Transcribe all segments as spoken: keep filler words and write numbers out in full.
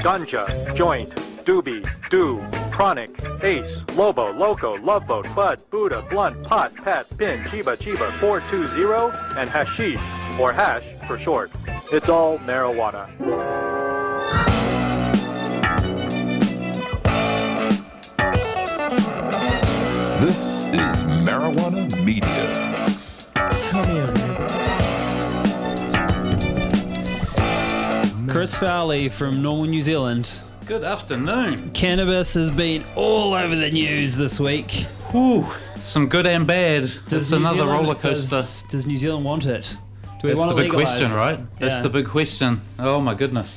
ganja, joint, doobie, do, chronic, ace, lobo, loco, love boat, bud, Buddha, blunt, pot, pat, pin, chiba, chiba, four two zero, and hashish, or hash for short. It's all marijuana. This is Marijuana Media. Come here, man. Chris Fowley from Normal New Zealand. Good afternoon. Cannabis has been all over the news this week. Whew, some good and bad. Does It's New another Zealand- roller coaster. Does, does New Zealand want it? Do we That's want the it big legalised? question, right? That's Yeah. the big question. Oh my goodness.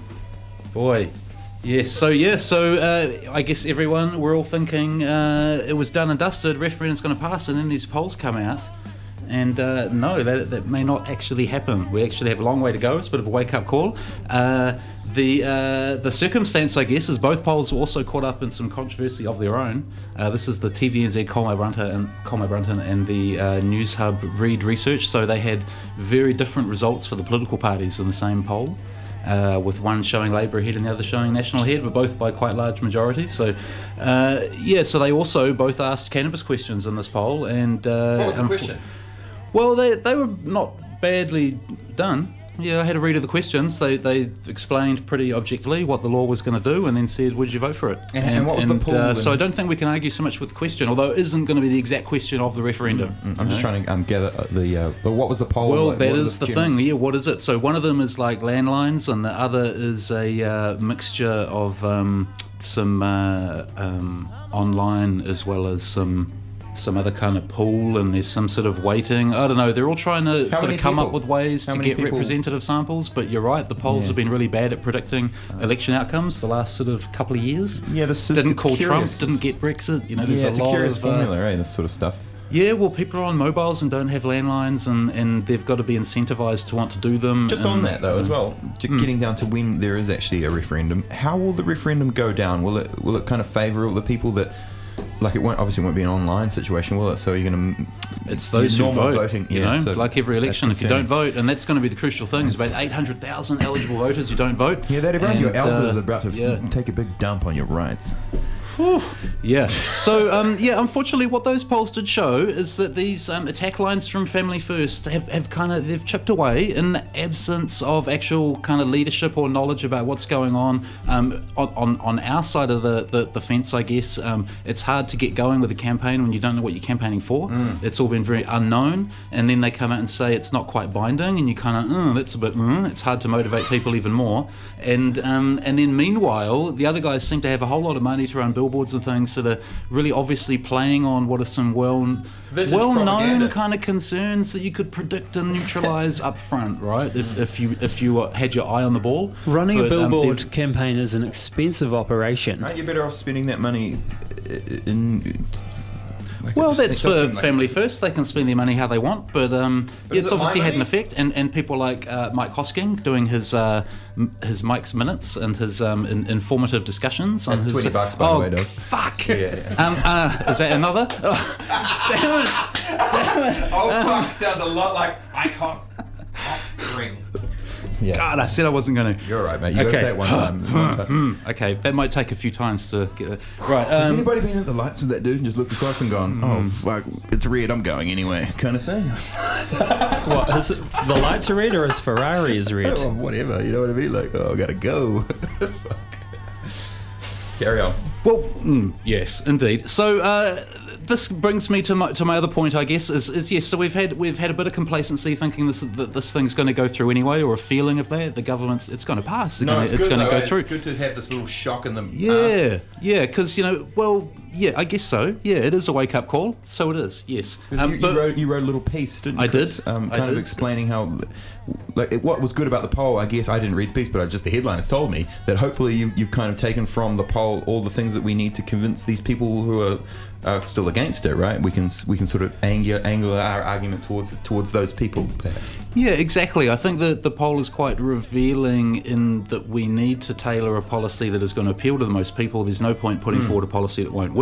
Boy. Yes, so yeah, so uh, I guess everyone, we're all thinking uh, it was done and dusted, referendum's going to pass, and then these polls come out. And uh, no, that, that may not actually happen. We actually have a long way to go. It's a bit of a wake-up call. Uh, the uh, the circumstance, I guess, is both polls were also caught up in some controversy of their own. Uh, this is the T V N Z Colmar Brunton and Colmar Brunton and the uh, News Hub Reid research. So they had very different results for the political parties in the same poll. Uh, with one showing Labour ahead and the other showing National ahead, but both by quite large majorities. So, uh, yeah, so they also both asked cannabis questions in this poll. And uh, What was the unfo- question? Well, they they were not badly done. Yeah, I had a read of the questions. They they explained pretty objectively what the law was going to do, and then said, "Would you vote for it?" And- and what was the poll Uh, then? so I don't think we can argue so much with the question, although it isn't going to be the exact question of the referendum. Mm, I'm just trying to um, gather uh, the. Uh, but what was the poll? Well, like, that what is the general- thing. Yeah, what is it? So one of them is like landlines, and the other is a uh, mixture of um, some uh, um, online as well as some some other kind of pool, and there's some sort of weighting. I don't know. They're all trying to How sort many of come up people? with ways How to many get people- representative samples. But you're right. The polls Yeah. have been really bad at predicting election outcomes the last sort of couple of years. Yeah, this is didn't it's call curious. Trump. Didn't get Brexit. You know, there's yeah, a it's a lot curious of uh, formula, right? This sort of stuff. Yeah, well, people are on mobiles and don't have landlines, and, and they've got to be incentivized to want to do them. Just and, on that though, as well, j- Hmm. getting down to when there is actually a referendum, how will the referendum go down? Will it will it kind of favour all the people that, like, it won't obviously it won't be an online situation, will it? So you're going to It's those who normal vote, voting, you yeah, know, so like every that's election. If you concerning. don't vote, and that's going to be the crucial thing, there's about eight hundred thousand eligible voters who don't vote. Yeah, that everyone, your And, elders uh, are about to yeah. take a big dump on your rights. Yeah. So, um, yeah, unfortunately, what those polls did show is that these um, attack lines from Family First have, have kind of they've chipped away in the absence of actual kind of leadership or knowledge about what's going on. Um, on, on on our side of the, the, the fence, I guess, um, it's hard to get going with a campaign when you don't know what you're campaigning for. It's all been very unknown, and then they come out and say it's not quite binding, and you kind of, oh, that's a bit, mm, it's hard to motivate people even more. And um, and then meanwhile, the other guys seem to have a whole lot of money to run billboards and things that are really obviously playing on what are some well Vintage well-known propaganda. kind of concerns that you could predict and neutralise up front, right? If if you if you uh, had your eye on the ball. Running But, a um, billboard they've- campaign is an expensive operation. Aren't you better off spending that money in? like, it Well, just- that's it does for seem like- Family First. They can spend their money how they want, but um, But yeah, is it's it my obviously had an money? effect. And, and people like uh, Mike Hosking doing his uh, m- his Mike's minutes and his um, in, informative discussions on That's his twenty bucks, by the oh, way, Dave. fuck. Yeah. Um, uh, is that another? Oh, damn it! Oh fuck! Sounds a lot like I can't ring. Yeah. God, I said I wasn't going to. You're right, mate. You gotta Okay. say it one time. one time. Okay, that might take a few times to get it. Right. Has Um, anybody been at the lights with that dude and just looked across and gone, "Oh fuck, it's red. I'm going anyway," kind of thing? What, is it, the lights are red or his Ferrari is red? Oh, whatever. You know what I mean? Like, oh, I gotta go. Fuck. Carry on. Well, mm, yes, indeed. So uh, this brings me to my to my other point, I guess, is, is yes. So we've had we've had a bit of complacency, thinking this that this thing's going to go through anyway, or a feeling of that. The government's it's going to pass. It's gonna, it's going to go through. It's good to have this little shock in the Yeah, yeah, because you know, well, yeah, I guess so. Yeah, it is a wake up call. So it is. Yes. Um, you, you, but- wrote, you wrote a little piece, didn't you, I Chris? did. Um, I kind of did. explaining how, like, it- what was good about the poll. I guess I didn't read the piece, but I, just the headline has told me that hopefully you, you've kind of taken from the poll all the things that we need to convince these people who are uh, still against it. Right? We can we can sort of angle angle our argument towards towards those people, perhaps. Yeah, exactly. I think that the poll is quite revealing in that we need to tailor a policy that is going to appeal to the most people. There's no point putting forward a policy that won't win.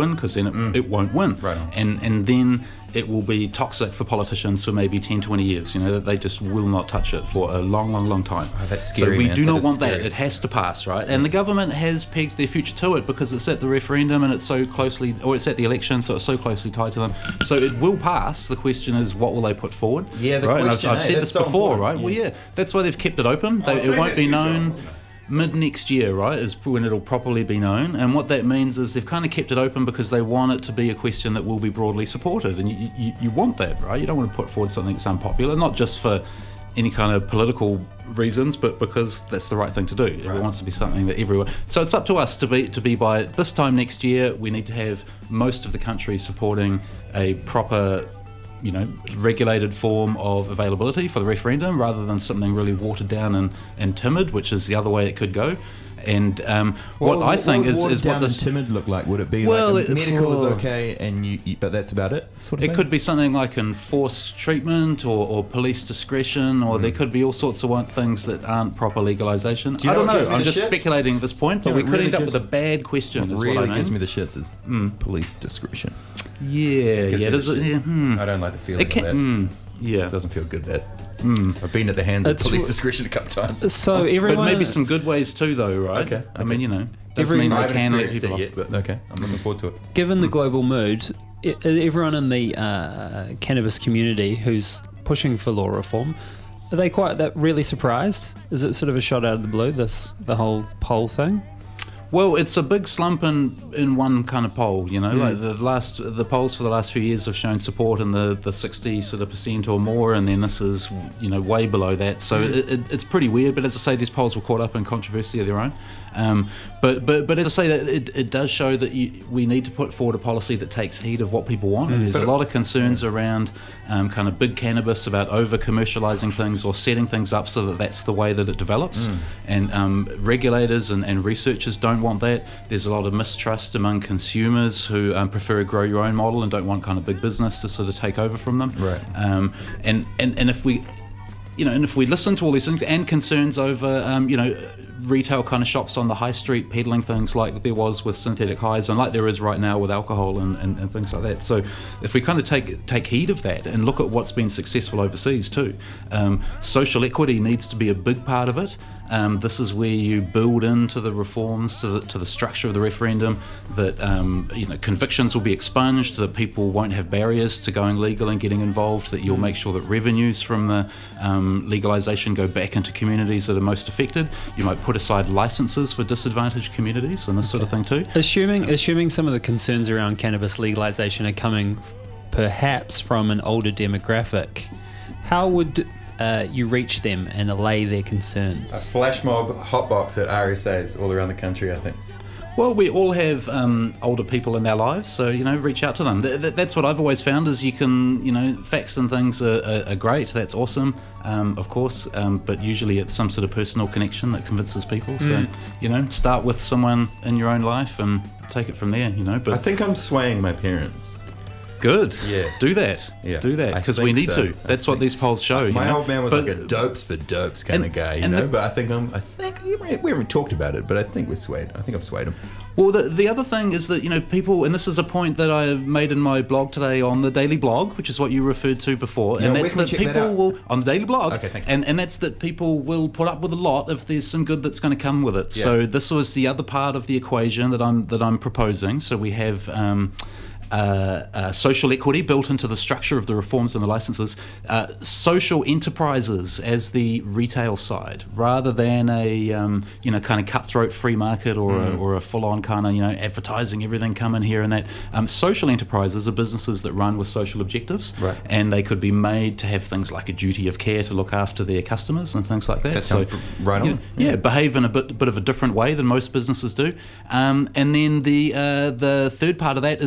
win, because then it, Mm. it won't win. Right on. And and then it will be toxic for politicians for maybe ten, twenty years. You know, that they just will not touch it for a long, long, long time. Oh, that's scary, So we man. do That not is want scary. that. It has to pass, right? And the government has pegged their future to it because it's at the referendum and it's so closely, or it's at the election, so it's so closely tied to them. So it will pass. The question is, what will they put forward? Yeah, the right? And I've, question, I've eh? said That's this so before, important. right? Well, Yeah. yeah, that's why they've kept it open. They, it won't be known. Mid next year, right, is when it'll properly be known. And what that means is they've kind of kept it open because they want it to be a question that will be broadly supported. And you, you, you want that, right? You don't want to put forward something that's unpopular, not just for any kind of political reasons, but because that's the right thing to do. It wants to be something that everyone. So it's up to us to be to be by this time next year. We need to have most of the country supporting a proper, you know, regulated form of availability for the referendum, rather than something really watered down and, and timid, which is the other way it could go. And um, what I think is, is what this and timid look like. Would it be Well, like it- a medical is oh. okay, and you, you, but that's about it. Sort of It thing? could be something like enforced treatment or, or police discretion, or there could be all sorts of one, things that aren't proper legalisation. you I know don't what know. gives me I'm the just shits? speculating at this point, but You know we what could really end up gives- with a bad question. Is really what I mean. gives me the shits is police discretion. yeah, Gives yeah. me Does the it? shits. Yeah, hmm. I don't like the feeling It can. of that. Mm, yeah. It doesn't feel good. That I've been at the hands of It's- police discretion a couple times. So But everyone, maybe some good ways too, though, right? Okay, I mean, you know, doesn't Every- mean I they haven't can let experienced people it off. yet, but okay, I'm looking forward to it. given the global mood, i- everyone in the uh, cannabis community who's pushing for law reform, are they quite that really surprised? Is it sort of a shot out of the blue, this the whole poll thing? Well, it's a big slump in, in one kind of poll, you know. Like the last, the polls for the last few years have shown support in the, the sixty sort of percent or more, and then this is, you know, way below that. So it, it, it's pretty weird. But as I say, these polls were caught up in controversy of their own. Um, but but but as I say, that it, it does show that you, we need to put forward a policy that takes heed of what people want. And there's a lot of concerns around um, kind of big cannabis, about over commercialising things or setting things up so that that's the way that it develops. And um, regulators and, and researchers don't want that. There's a lot of mistrust among consumers who um, prefer a grow your own model and don't want kind of big business to sort of take over from them. Right. Um, and, and, and if we, you know, and if we listen to all these things and concerns over, um, you know, retail kind of shops on the high street peddling things like there was with synthetic highs and like there is right now with alcohol and, and, and things like that. So if we kind of take take heed of that and look at what's been successful overseas too, um, social equity needs to be a big part of it. Um, this is where you build into the reforms to the to the structure of the referendum that um, you know convictions will be expunged, that people won't have barriers to going legal and getting involved, that you'll make sure that revenues from the um, legalisation go back into communities that are most affected. You might put aside licences for disadvantaged communities and this sort of thing too. Assuming assuming some of the concerns around cannabis legalization are coming perhaps from an older demographic, how would uh, you reach them and allay their A concerns? flash mob hotbox at R S As all around the country, I think. Well, we all have um, older people in our lives, so, you know, reach out to them. Th- th- that's what I've always found is you can, you know, facts and things are, are, are great. That's awesome, um, of course, um, but usually it's some sort of personal connection that convinces people. So, you know, start with someone in your own life and take it from there, you know. But I think I'm swaying my parents. good. Yeah. Do that. Yeah. Do that, I because we think need so. to. That's what these polls show. My you know? old man was But- like a dopes for dopes kind and- of guy, you and know. the- but I think I'm. I think we haven't talked about it, but I think we're swayed. I think I've swayed him. Well, the, the other thing is that, you know, people, and this is a point that I made in my blog today on the Daily Blog, which is what you referred to before, Yeah, and where that's can we that check that people out? will, on the Daily Blog, Okay, thank you. and, and that's that people will put up with a lot if there's some good that's going to come with it. Yeah. So this was the other part of the equation that I'm that I'm proposing. So we have um, uh, uh, social equity built into the structure of the reforms and the licenses, uh, social enterprises as the retail side, rather than a um, you know kind of cutthroat free market or Mm. a, or a full-on kind of you know advertising everything come in here and that. Um, social enterprises are businesses that run with social objectives, Right. and they could be made to have things like a duty of care to look after their customers and things like that. That sounds So, right on. you know, yeah, behave in a bit bit of a different way than most businesses do. Um, and then the uh, the third part of that is social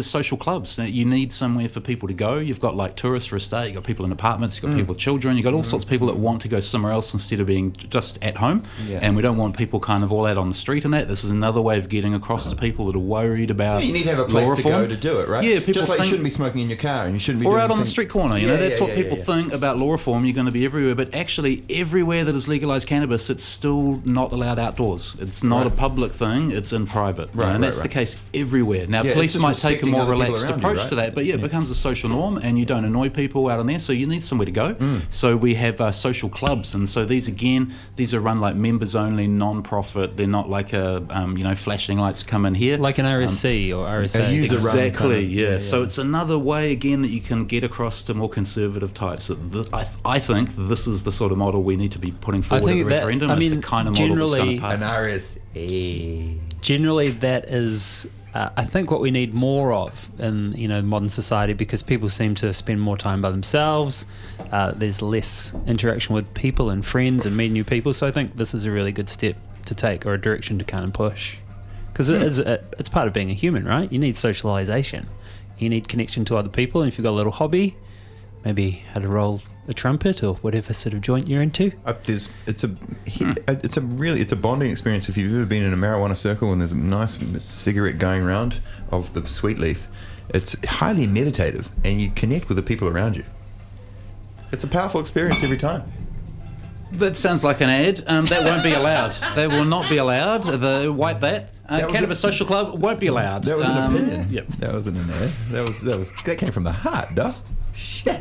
clubs. Now, you need somewhere for people to go. You've got like tourists for a stay, you've got people in apartments, you've got mm. people with children, you've got all mm. sorts of people that want to go somewhere else instead of being just at home. Yeah. And we don't want people kind of all out on the street and that. This is another way of getting across to people that are worried about yeah, you need to have a place to go to do it, right? Yeah, people just like think, you shouldn't be smoking in your car and you shouldn't be or doing out on the things. street corner, you yeah, know, that's yeah, what yeah, people yeah. think about law reform. You're going to be everywhere, but actually everywhere that is legalised cannabis, it's still not allowed outdoors. It's not right. a public thing, it's in private. Right, you know, and right, that's right. the case everywhere. Now, Yeah, police might take a respecting more other people relaxed around approach you, right? to that, but yeah, it Yeah. becomes a social norm and you don't annoy people out on there, so you need somewhere to go. Mm. So we have uh, social clubs, and so these, again, these are run like members only, non-profit. They're not like a, um, you know, flashing lights come in here. Like an R S C um, or R S A. a user run Exactly, kind of- yeah. yeah, yeah. So it's another way, again, that you can get across to more conservative types. That th- I, th- I think this is the sort of model we need to be putting forward at the think that- referendum. I It's mean, the kind of model that's going to generally- pass. An R S A. Generally, that is, uh, I think, what we need more of in you know modern society, because people seem to spend more time by themselves. Uh, there's less interaction with people and friends and meeting new people. So I think this is a really good step to take, or a direction to kind of push, because it is a, it's part of being a human, right? You need socialization, you need connection to other people, and if you've got a little hobby, maybe how to roll a trumpet or whatever sort of joint you're into. Uh, there's, it's a, it's a really, it's a bonding experience. If you've ever been in a marijuana circle and there's a nice cigarette going around of the sweet leaf, it's highly meditative, and you connect with the people around you. It's a powerful experience every time. That sounds like an ad. Um, that won't be allowed. That will not be allowed. The wipe that. Uh, That was Cannabis a- Social Club won't be allowed. That was an Um, opinion. Yep. That wasn't an ad. That was that was that came from the heart, duh. Shit.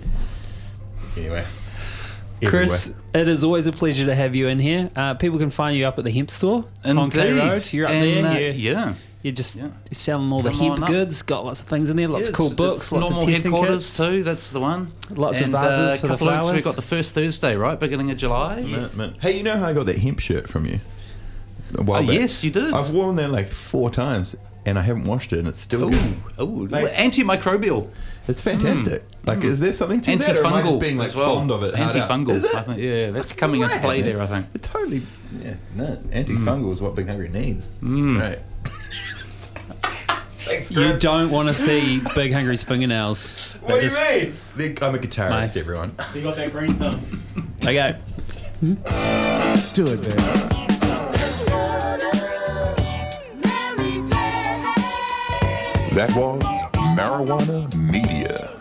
Anyway. Chris, Everywhere. it is always a pleasure to have you in here. Uh, people can find you up at the hemp store on K Indeed. Road. You're up And, there. uh, you're, yeah. you're just Yeah. you're selling all the Come hemp on up. goods. Got lots of things in there. Lots Yeah, of cool it's- books. it's Lots of normal testing headquarters kits. too. That's the one. Lots of and, vases uh, for the couple of weeks, flowers. We've got the first Thursday, right? Beginning of July. Man, man. Hey, you know how I got that hemp shirt from you? A while Oh, back? yes, you did. I've worn that like four times, and I haven't washed it, and it's still good. Oh, Nice. antimicrobial. It's fantastic. Like, is there something to that, or am I Antifungal just being like as well. fond of it? It's hard out? antifungal. Is it? I think, yeah, that's coming into Right, play man. there, I think. It totally, yeah, no, antifungal is what Big Hungry needs. It's Mm. great. Thanks, You Chris. don't want to see Big Hungry's fingernails. What do you Just- mean? They- I'm a guitarist, Mate. everyone. You got that green thumb. Okay. Do it, man. That was Marijuana Media.